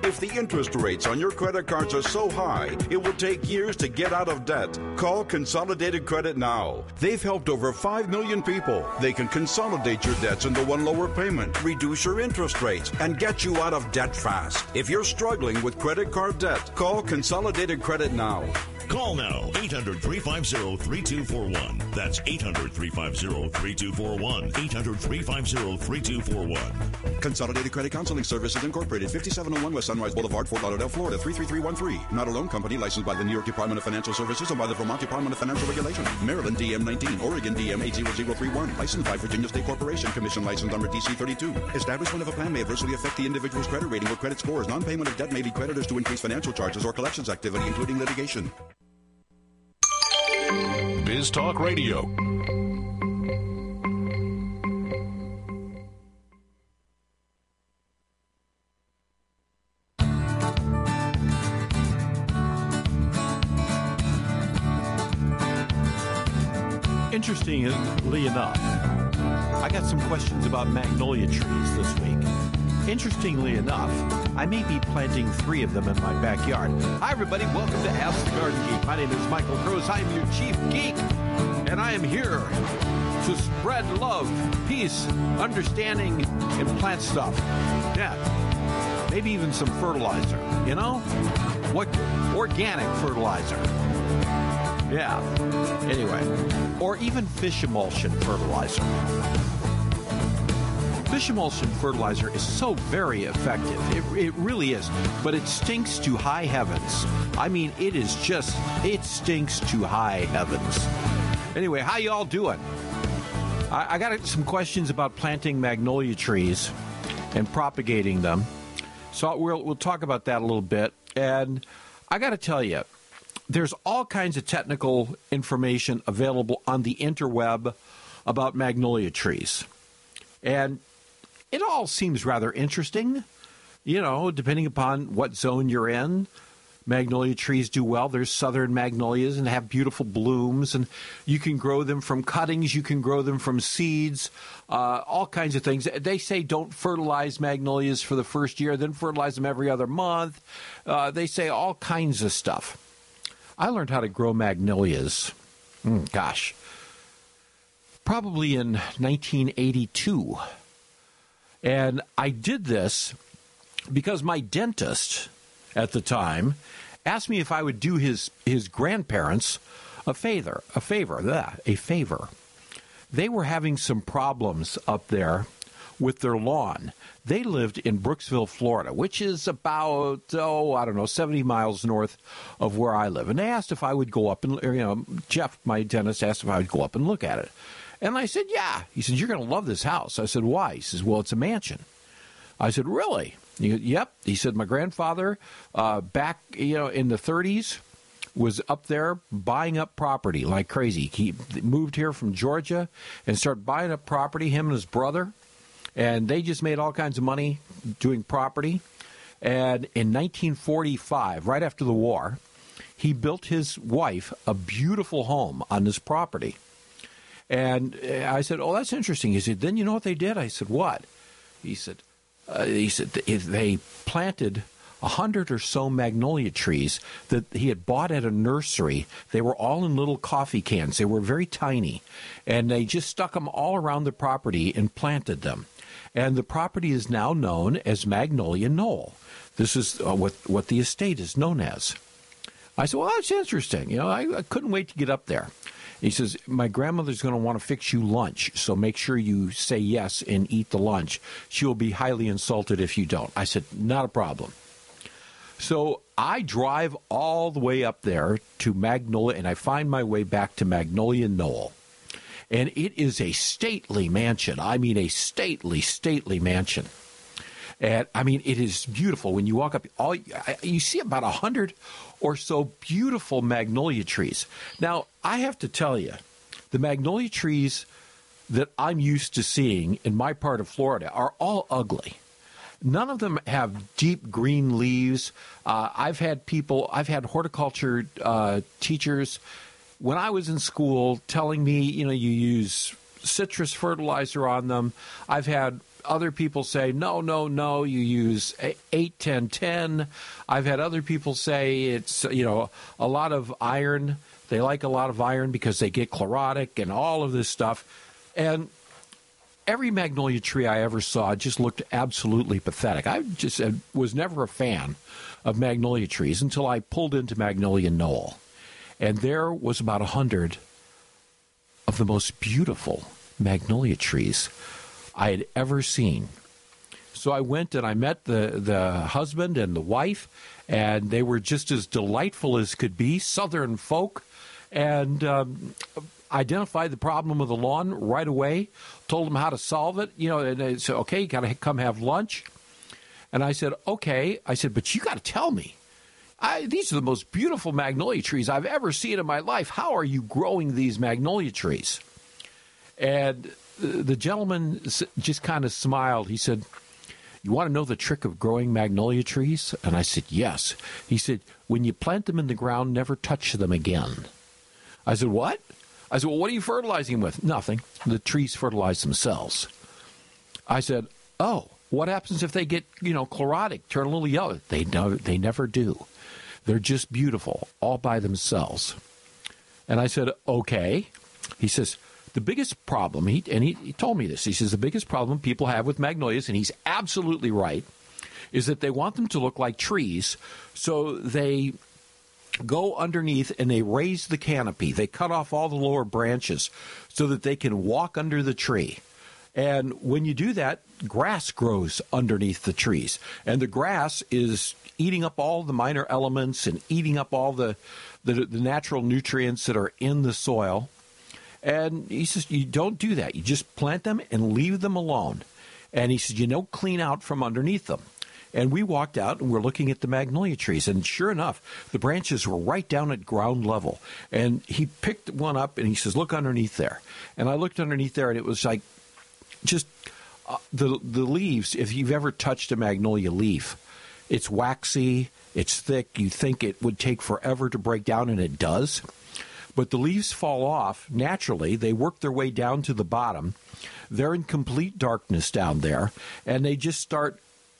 If the interest rates on your credit cards are so high, it will take years to get out of debt. Call Consolidated Credit now. They've helped over five million people. They can consolidate your debts into one lower payment, reduce your interest rates, and get you out of debt fast. If you're struggling with credit card debt, call Consolidated Credit now. Call now, eight hundred, three five zero, three two four one. That's eight hundred, three five zero, three two four one. eight hundred, three five zero, three two four one. Consolidated Credit Counseling Services Incorporated, fifty-seven oh one West Sunrise Boulevard, Fort Lauderdale, Florida, three three three one three. Not a loan company licensed by the New York Department of Financial Services and by the Vermont Department of Financial Regulation. Maryland D M nineteen, Oregon D M eight zero zero three one. Licensed by Virginia State Corporation. Commission license number D C thirty-two. Establishment of a plan may adversely affect the individual's credit rating or credit scores. Non-payment of debt may lead creditors to increase financial charges or collections activity, including litigation. Biz Talk Radio. Interestingly enough, I got some questions about magnolia trees this week. Interestingly enough, I may be planting three of them in my backyard. Hi, everybody. Welcome to Ask the Garden Geek. My name is Michael Crows. I am your chief geek, and I am here to spread love, peace, understanding, and plant stuff. Yeah, maybe even some fertilizer, you know? What organic fertilizer. Yeah, anyway. Or even fish emulsion fertilizer. Fish emulsion fertilizer is so very effective. It, it really is. But it stinks to high heavens. I mean, it is just, it stinks to high heavens. Anyway, how y'all doing? I, I got some questions about planting magnolia trees and propagating them. So we'll, we'll talk about that a little bit. And I got to tell you, there's all kinds of technical information available on the interweb about magnolia trees. And it all seems rather interesting, you know, depending upon what zone you're in. Magnolia trees do well. There's southern magnolias and have beautiful blooms, and you can grow them from cuttings. You can grow them from seeds, uh, all kinds of things. They say don't fertilize magnolias for the first year, then fertilize them every other month. Uh, they say all kinds of stuff. I learned how to grow magnolias, mm, gosh, probably in nineteen eighty-two. And I did this because my dentist at the time asked me if I would do his, his grandparents a favor, a favor, yeah, a favor. They were having some problems up there with their lawn. They lived in Brooksville, Florida, which is about, oh, I don't know, seventy miles north of where I live. And they asked if I would go up and, you know, Jeff, my dentist, asked if I would go up and look at it. And I said, yeah. He said, you're going to love this house. I said, why? He says, well, it's a mansion. I said, really? He said, yep. He said, my grandfather, uh, back, you know, in the thirties, was up there buying up property like crazy. He moved here from Georgia and started buying up property, him and his brother. And they just made all kinds of money doing property. And in nineteen forty-five, right after the war, he built his wife a beautiful home on this property. And I said, oh, that's interesting. He said, then you know what they did? I said, what? He said, uh, he said they planted a hundred or so magnolia trees that he had bought at a nursery. They were all in little coffee cans. They were very tiny. And they just stuck them all around the property and planted them. And the property is now known as Magnolia Knoll. This is uh, what, what the estate is known as. I said, well, that's interesting. You know, I, I couldn't wait to get up there. He says, my grandmother's going to want to fix you lunch, so make sure you say yes and eat the lunch. She will be highly insulted if you don't. I said, not a problem. So I drive all the way up there to Magnolia, and I find my way back to Magnolia Knoll. And it is a stately mansion. I mean, a stately, stately mansion. And, I mean, it is beautiful. When you walk up, all you see about a hundred or so beautiful magnolia trees. Now, I have to tell you, the magnolia trees that I'm used to seeing in my part of Florida are all ugly. None of them have deep green leaves. Uh, I've had people, I've had horticulture uh, teachers when I was in school telling me, you know, you use citrus fertilizer on them. I've had other people say, no, no, no, you use eight, ten, ten. I've had other people say it's, you know, a lot of iron. They like a lot of iron because they get chlorotic and all of this stuff. And every magnolia tree I ever saw just looked absolutely pathetic. I just uh, was never a fan of magnolia trees until I pulled into Magnolia Knoll. And there was about a hundred of the most beautiful magnolia trees I had ever seen. So I went and I met the, the husband and the wife, and they were just as delightful as could be, Southern folk, and um, identified the problem with the lawn right away, told them how to solve it. You know, and they said, okay, you got to come have lunch. And I said, okay. I said, but you got to tell me. I, these are the most beautiful magnolia trees I've ever seen in my life. How are you growing these magnolia trees? And the gentleman just kind of smiled. He said, you want to know the trick of growing magnolia trees? And I said, yes. He said, when you plant them in the ground, never touch them again. I said, what? I said, well, what are you fertilizing them with? Nothing. The trees fertilize themselves. I said, oh, what happens if they get, you know, chlorotic, turn a little yellow? They, no, they never do. They're just beautiful, all by themselves. And I said, okay. He says, the biggest problem, he, and he, he told me this, he says, the biggest problem people have with magnolias, and he's absolutely right, is that they want them to look like trees, so they go underneath and they raise the canopy. They cut off all the lower branches so that they can walk under the tree. And when you do that, grass grows underneath the trees. And the grass is eating up all the minor elements and eating up all the, the, the natural nutrients that are in the soil. And he says, you don't do that. You just plant them and leave them alone. And he says, you don't clean out from underneath them. And we walked out and we're looking at the magnolia trees. And sure enough, the branches were right down at ground level. And he picked one up and he says, look underneath there. And I looked underneath there and it was like just uh, the the leaves. If you've ever touched a magnolia leaf, it's waxy, it's thick. You think it would take forever to break down, and it does. But the leaves fall off naturally. They work their way down to the bottom. They're in complete darkness down there, and they just start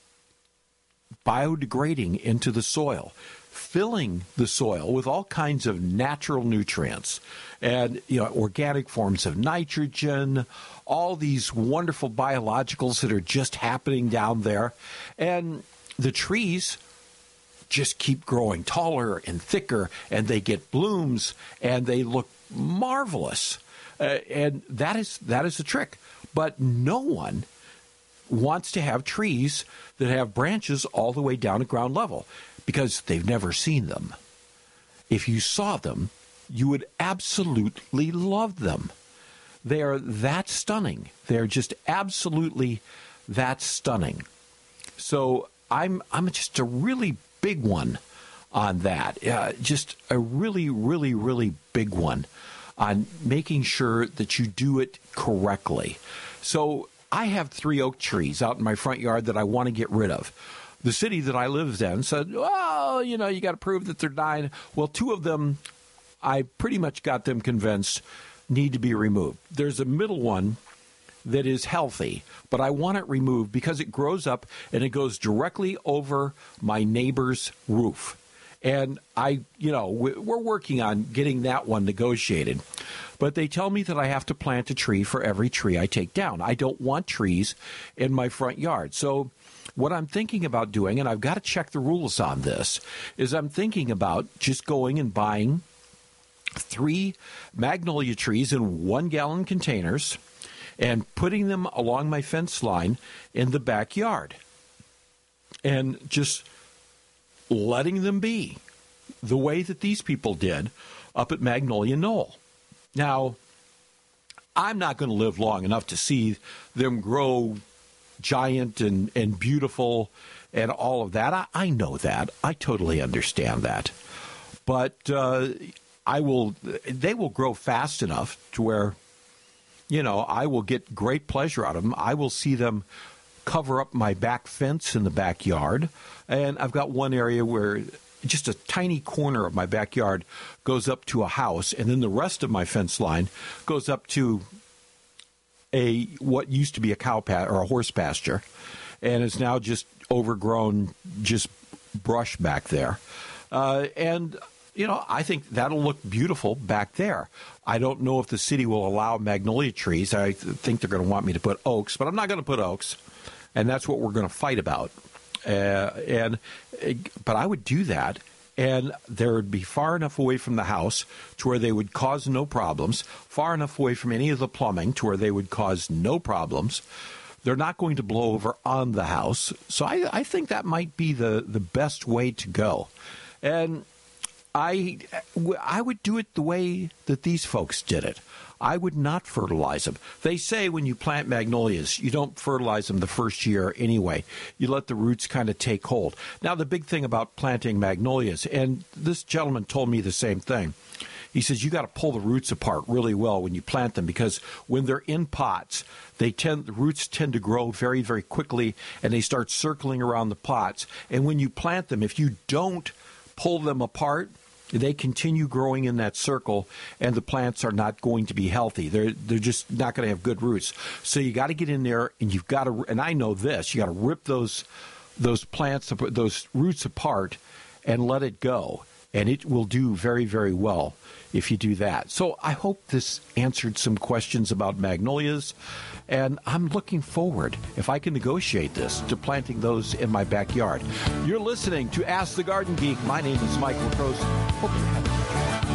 biodegrading into the soil, filling the soil with all kinds of natural nutrients and, you know, organic forms of nitrogen, all these wonderful biologicals that are just happening down there. And the trees just keep growing taller and thicker, and they get blooms, and they look marvelous. Uh, and that is that is the trick. But no one wants to have trees that have branches all the way down at ground level because they've never seen them. If you saw them, you would absolutely love them. They are that stunning. They're just absolutely that stunning. So I'm I'm just a really big one on that. Uh, just a really, really, really big one on making sure that you do it correctly. So I have three oak trees out in my front yard that I want to get rid of. The city that I lived in said, well, you know, you got to prove that they're dying. Well, two of them, I pretty much got them convinced need to be removed. There's a middle one that is healthy, but I want it removed because it grows up and it goes directly over my neighbor's roof. And I, you know, we're working on getting that one negotiated. But they tell me that I have to plant a tree for every tree I take down. I don't want trees in my front yard. So what I'm thinking about doing, and I've got to check the rules on this, is I'm thinking about just going and buying three magnolia trees in one-gallon containers and putting them along my fence line in the backyard and just letting them be the way that these people did up at Magnolia Knoll. Now, I'm not going to live long enough to see them grow giant and, and beautiful and all of that. I, I know that. I totally understand that. But uh, I will. They will grow fast enough to where, you know, I will get great pleasure out of them. I will see them cover up my back fence in the backyard. And I've got one area where just a tiny corner of my backyard goes up to a house, and then the rest of my fence line goes up to a what used to be a cow pa- or a horse pasture, and it's now just overgrown, just brush back there. Uh, and, you know, I think that'll look beautiful back there. I don't know if the city will allow magnolia trees. I think they're going to want me to put oaks, but I'm not going to put oaks, and that's what we're going to fight about. Uh, and but I would do that, and there would be far enough away from the house to where they would cause no problems, far enough away from any of the plumbing to where they would cause no problems. They're not going to blow over on the house. So I, I think that might be the, the best way to go. And I, I would do it the way that these folks did it. I would not fertilize them. They say when you plant magnolias, you don't fertilize them the first year anyway. You let the roots kind of take hold. Now, the big thing about planting magnolias, and this gentleman told me the same thing, he says you got to pull the roots apart really well when you plant them, because when they're in pots, they tend the roots tend to grow very, very quickly, and they start circling around the pots. And when you plant them, if you don't pull them apart, they continue growing in that circle, and the plants are not going to be healthy. They're they're just not going to have good roots. So you got to get in there, and you've got to. And I know this: you got to rip those those plants, those roots apart, and let it go, and it will do very, very well if you do that. So I hope this answered some questions about magnolias, and I'm looking forward, if I can negotiate this, to planting those in my backyard. You're listening to Ask the Garden Geek. My name is Michael Croce. Hope you're having a good day.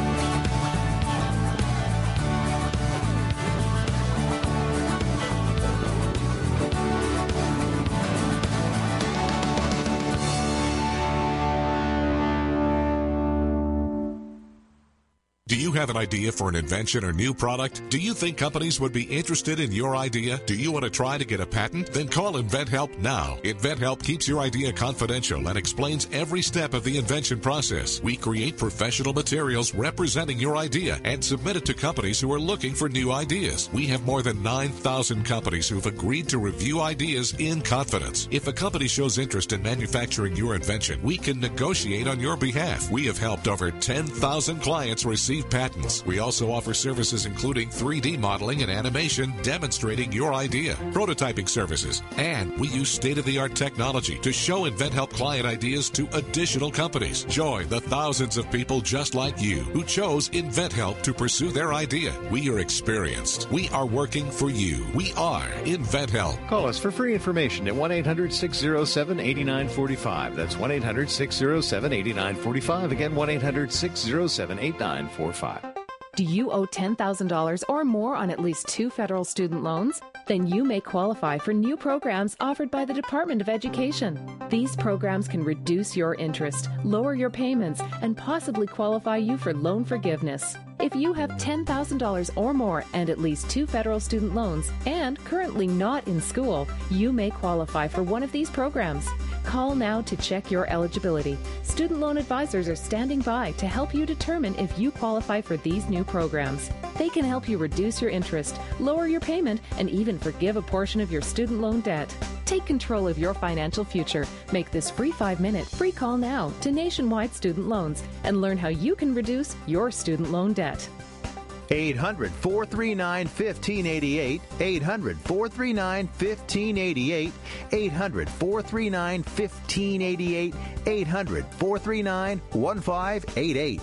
Do you have an idea for an invention or new product? Do you think companies would be interested in your idea? Do you want to try to get a patent? Then call InventHelp now. InventHelp keeps your idea confidential and explains every step of the invention process. We create professional materials representing your idea and submit it to companies who are looking for new ideas. We have more than nine thousand companies who've agreed to review ideas in confidence. If a company shows interest in manufacturing your invention, we can negotiate on your behalf. We have helped over ten thousand clients receive patents. We also offer services including three D modeling and animation demonstrating your idea, prototyping services, and we use state-of-the-art technology to show InventHelp client ideas to additional companies. Join the thousands of people just like you who chose InventHelp to pursue their idea. We are experienced. We are working for you. We are InventHelp. Call us for free information at one eight hundred six oh seven eight nine four five. That's one eight hundred six oh seven eight nine four five. Again, one eight hundred six oh seven eight nine four five. Do you owe ten thousand dollars or more on at least two federal student loans? Then you may qualify for new programs offered by the Department of Education. These programs can reduce your interest, lower your payments, and possibly qualify you for loan forgiveness. If you have ten thousand dollars or more and at least two federal student loans and currently not in school, you may qualify for one of these programs. Call now to check your eligibility. Student loan advisors are standing by to help you determine if you qualify for these new programs. They can help you reduce your interest, lower your payment, and even forgive a portion of your student loan debt. Take control of your financial future. Make this free five-minute free call now to Nationwide Student Loans and learn how you can reduce your student loan debt. eight hundred, four three nine, one five eight eight, eight hundred, four three nine, one five eight eight, eight hundred, four three nine, one five eight eight, eight hundred, four three nine, one five eight eight.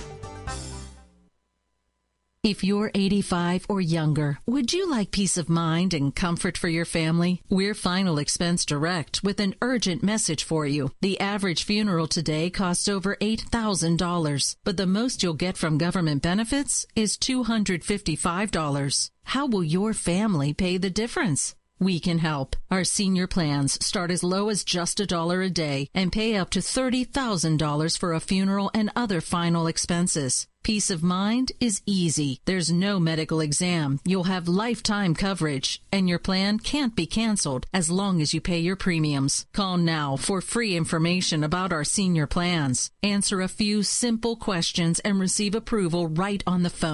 If you're eighty-five or younger, would you like peace of mind and comfort for your family? We're Final Expense Direct with an urgent message for you. The average funeral today costs over eight thousand dollars, but the most you'll get from government benefits is two hundred fifty-five dollars. How will your family pay the difference? We can help. Our senior plans start as low as just a dollar a day and pay up to thirty thousand dollars for a funeral and other final expenses. Peace of mind is easy. There's no medical exam. You'll have lifetime coverage, and your plan can't be canceled as long as you pay your premiums. Call now for free information about our senior plans. Answer a few simple questions and receive approval right on the phone.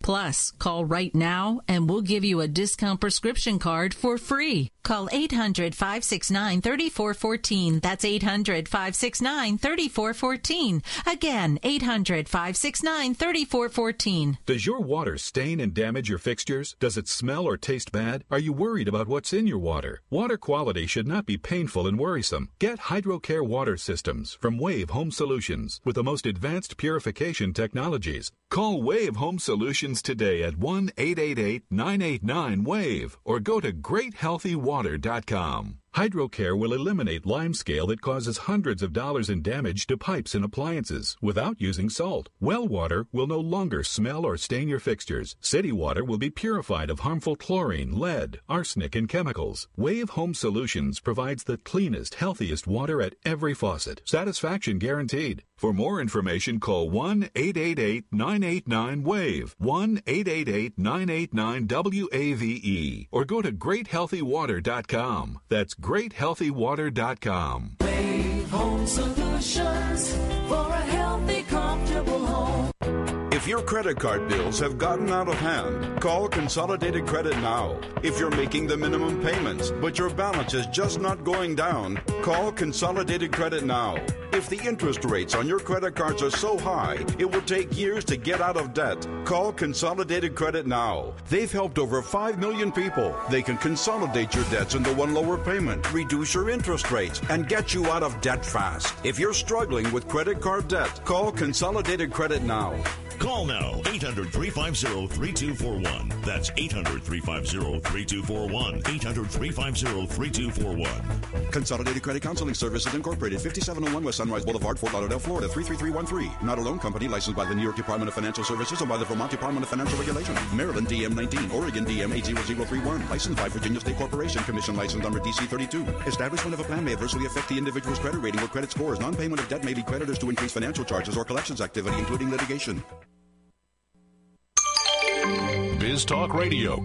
Plus, call right now and we'll give you a discount prescription card for free. Call eight hundred, five six nine, three four one four. That's eight hundred, five six nine, three four one four. Again, eight hundred, five six nine, three four one four. Does your water stain and damage your fixtures? Does it smell or taste bad? Are you worried about what's in your water? Water quality should not be painful and worrisome. Get HydroCare water systems from Wave Home Solutions with the most advanced purification technologies. Call Wave Home Solutions today at one eight eight eight, nine eight nine, WAVE or go to great healthy water dot com. HydroCare will eliminate limescale that causes hundreds of dollars in damage to pipes and appliances without using salt. Well water will no longer smell or stain your fixtures. City water will be purified of harmful chlorine, lead, arsenic, and chemicals. Wave Home Solutions provides the cleanest, healthiest water at every faucet. Satisfaction guaranteed. For more information, call one eight eight eight, nine eight nine, WAVE, one eight eight eight, nine eight nine, W A V E, or go to great healthy water dot com. That's great healthy water dot com. Wave Home Solutions for a healthy, comfortable home. If your credit card bills have gotten out of hand, call Consolidated Credit now. If you're making the minimum payments, but your balance is just not going down, call Consolidated Credit now. If the interest rates on your credit cards are so high, it will take years to get out of debt. Call Consolidated Credit now. They've helped over five million people. They can consolidate your debts into one lower payment, reduce your interest rates, and get you out of debt fast. If you're struggling with credit card debt, call Consolidated Credit now. Call now, eight hundred, three five zero, three two four one. That's eight hundred, three five zero, three two four one. eight hundred, three five zero, three two four one. Consolidated Credit Counseling Services Incorporated, fifty-seven oh one West Sunrise Boulevard, Fort Lauderdale, Florida, three three three one three. Not a loan company licensed by the New York Department of Financial Services and by the Vermont Department of Financial Regulation. Maryland D M nineteen, Oregon D M eight zero zero three one. Licensed by Virginia State Corporation, Commission license number D C thirty-two. Establishment of a plan may adversely affect the individual's credit rating or credit scores. Non-payment of debt may lead creditors to increase financial charges or collections activity, including litigation. Biz Talk Radio.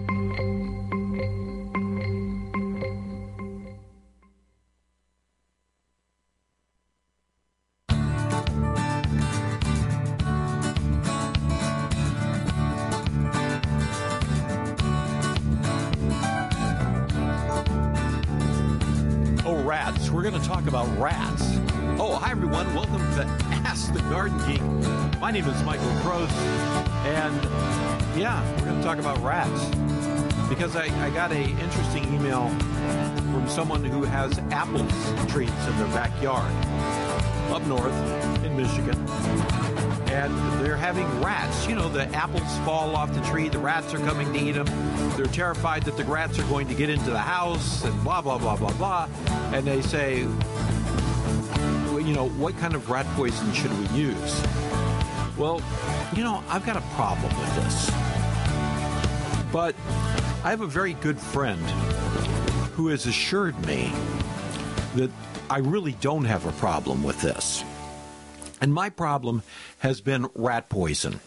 Oh, rats. We're going to talk about rats. Oh, hi, everyone. Welcome to Ask the Garden Geek. My name is Michael Croce, and yeah, we're going to talk about rats because I, I got an interesting email from someone who has apple trees in their backyard up north in Michigan, and they're having rats. You know, the apples fall off the tree, the rats are coming to eat them. They're terrified that the rats are going to get into the house and blah, blah, blah, blah, blah. And they say, you know, what kind of rat poison should we use? Well, you know, I've got a problem with this. But I have a very good friend who has assured me that I really don't have a problem with this. And my problem has been rat poison.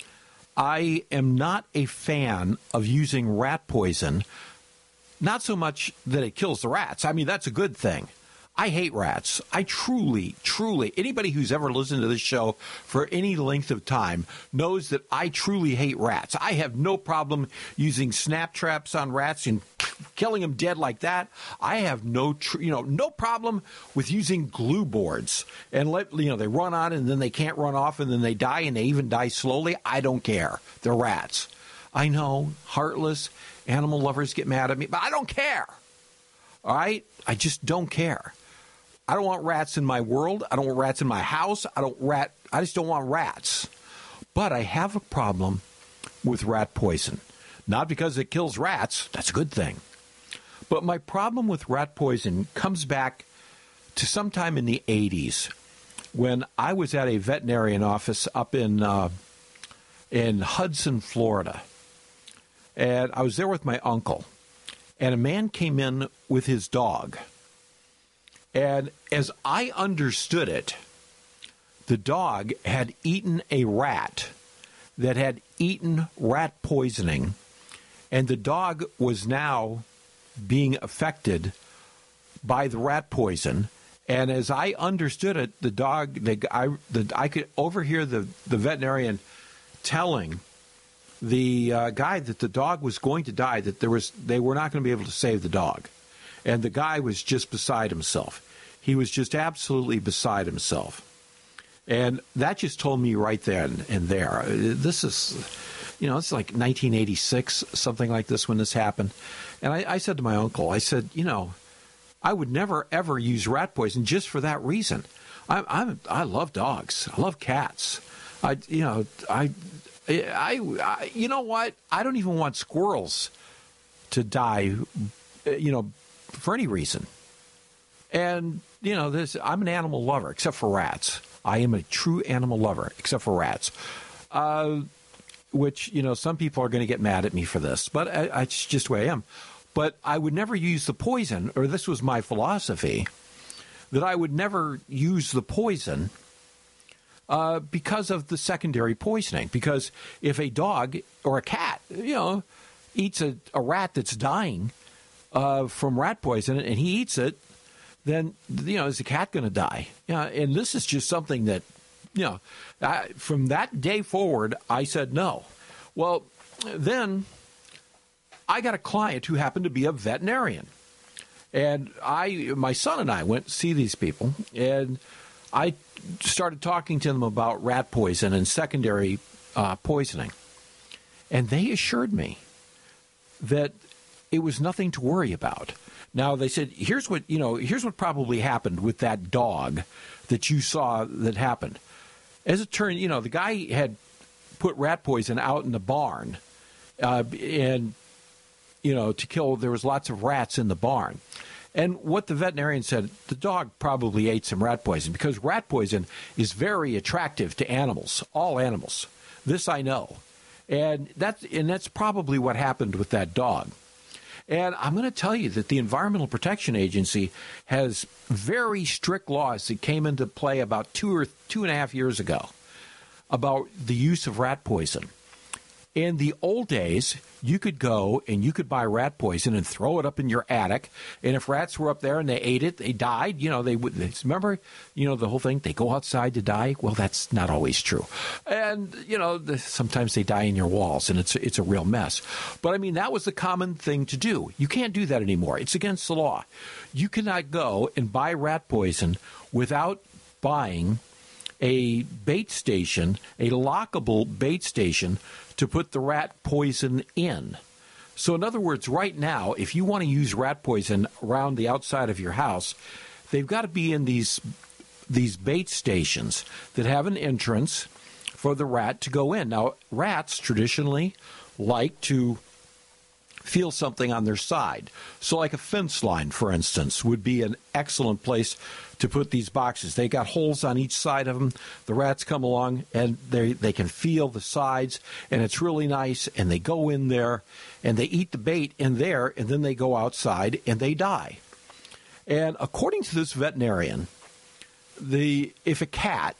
I am not a fan of using rat poison, not so much that it kills the rats. I mean, that's a good thing. I hate rats. I truly, truly, anybody who's ever listened to this show for any length of time knows that I truly hate rats. I have no problem using snap traps on rats and killing them dead like that. I have no, tr- you know, no problem with using glue boards and let, you know, they run on and then they can't run off and then they die and they even die slowly. I don't care. They're rats. I know, heartless animal lovers get mad at me, but I don't care. All right? I just don't care. I don't want rats in my world. I don't want rats in my house. I don't rat. I just don't want rats. But I have a problem with rat poison. Not because it kills rats. That's a good thing. But my problem with rat poison comes back to sometime in the eighties when I was at a veterinarian office up in uh, in Hudson, Florida. And I was there with my uncle. And a man came in with his dog. And as I understood it, the dog had eaten a rat that had eaten rat poisoning, and the dog was now being affected by the rat poison. And as I understood it, the dog, the, I, the, I could overhear the, the veterinarian telling the uh, guy that the dog was going to die, that there was they were not going to be able to save the dog. And the guy was just beside himself. He was just absolutely beside himself. And that just told me right then and there, this is, you know, it's like nineteen eighty-six, something like this when this happened. And I, I said to my uncle, I said, you know, I would never, ever use rat poison just for that reason. I, I'm, I love dogs. I love cats. I, you know, I, I, I, you know what? I don't even want squirrels to die, you know, for any reason. And, you know, this, I'm an animal lover, except for rats. I am a true animal lover, except for rats. Uh, which, you know, some people are going to get mad at me for this, but I, I, it's just the way I am. But I would never use the poison, or this was my philosophy, that I would never use the poison uh, because of the secondary poisoning. Because if a dog or a cat, you know, eats a, a rat that's dying uh, from rat poison and he eats it, then, you know, is the cat going to die? You know, and this is just something that, you know, I, from that day forward, I said no. Well, then I got a client who happened to be a veterinarian. And I, my son and I went to see these people, and I started talking to them about rat poison and secondary uh, poisoning. And they assured me that it was nothing to worry about. Now, they said, here's what, you know, here's what probably happened with that dog that you saw that happened. As it turned, you know, the guy had put rat poison out in the barn, uh, and, you know, to kill, there was lots of rats in the barn. And what the veterinarian said, the dog probably ate some rat poison, because rat poison is very attractive to animals, all animals. This I know. And that's, and that's probably what happened with that dog. And I'm going to tell you that the Environmental Protection Agency has very strict laws that came into play about two or two and a half years ago about the use of rat poison. In the old days, you could go and you could buy rat poison and throw it up in your attic. And if rats were up there and they ate it, they died. You know, they would. They, remember, you know, the whole thing, they go outside to die. Well, that's not always true. And, you know, the, sometimes they die in your walls, and it's, it's a real mess. But, I mean, that was the common thing to do. You can't do that anymore. It's against the law. You cannot go and buy rat poison without buying a bait station, a lockable bait station, to put the rat poison in. So in other words, right now, if you want to use rat poison around the outside of your house, they've got to be in these these bait stations that have an entrance for the rat to go in. Now, rats traditionally like to feel something on their side. So like a fence line, for instance, would be an excellent place to put these boxes. They got holes on each side of them. The rats come along, and they they can feel the sides, and it's really nice, and they go in there, and they eat the bait in there, and then they go outside, and they die. And according to this veterinarian, the if a cat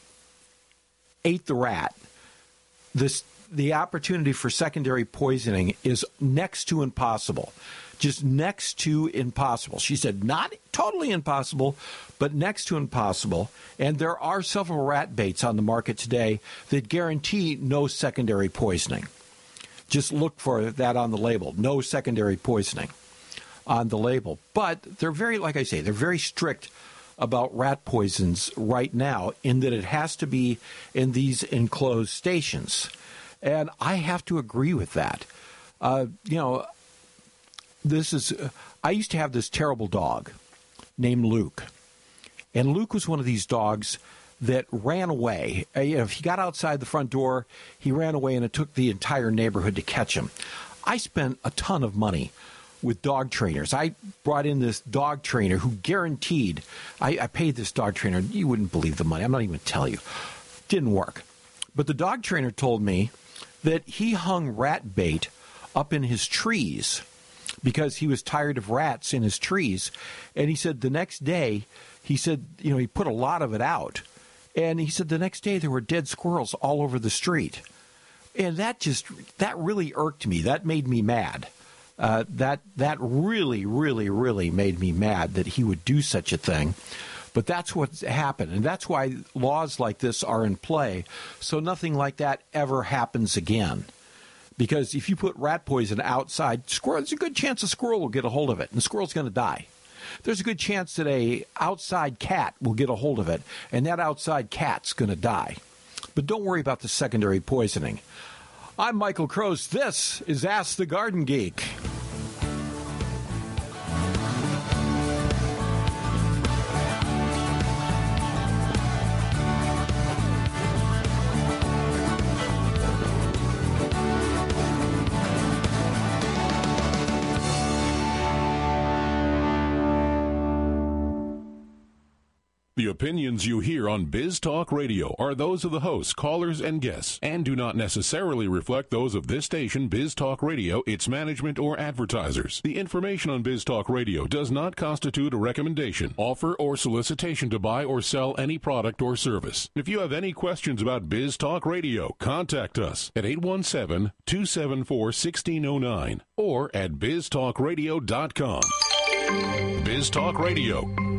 ate the rat, this the opportunity for secondary poisoning is next to impossible. Just next to impossible. She said not totally impossible, but next to impossible. And there are several rat baits on the market today that guarantee no secondary poisoning. Just look for that on the label. No secondary poisoning on the label. But they're very, like I say, they're very strict about rat poisons right now, in that it has to be in these enclosed stations. And I have to agree with that. Uh, you know, this is, uh, I used to have this terrible dog named Luke. And Luke was one of these dogs that ran away. Uh, you know, if he got outside the front door, he ran away, and it took the entire neighborhood to catch him. I spent a ton of money with dog trainers. I brought in this dog trainer who guaranteed, I, I paid this dog trainer, you wouldn't believe the money, I'm not even going to tell you. Didn't work. But the dog trainer told me that he hung rat bait up in his trees because he was tired of rats in his trees. And he said the next day, he said, you know, he put a lot of it out. And he said the next day there were dead squirrels all over the street. And that just, that really irked me. That made me mad. Uh, that that really, really, really made me mad that he would do such a thing. But that's what's happened, and that's why laws like this are in play, so nothing like that ever happens again. Because if you put rat poison outside, squirrel, there's a good chance a squirrel will get a hold of it, and the squirrel's going to die. There's a good chance that a outside cat will get a hold of it, and that outside cat's going to die. But don't worry about the secondary poisoning. I'm Michael Croce. This is Ask the Garden Geek. The opinions you hear on Biz Talk Radio are those of the hosts, callers, and guests, and do not necessarily reflect those of this station, Biz Talk Radio, its management, or advertisers. The information on Biz Talk Radio does not constitute a recommendation, offer, or solicitation to buy or sell any product or service. If you have any questions about Biz Talk Radio, contact us at eight one seven, two seven four, one six zero nine or at biz talk radio dot com. Biz Talk Radio.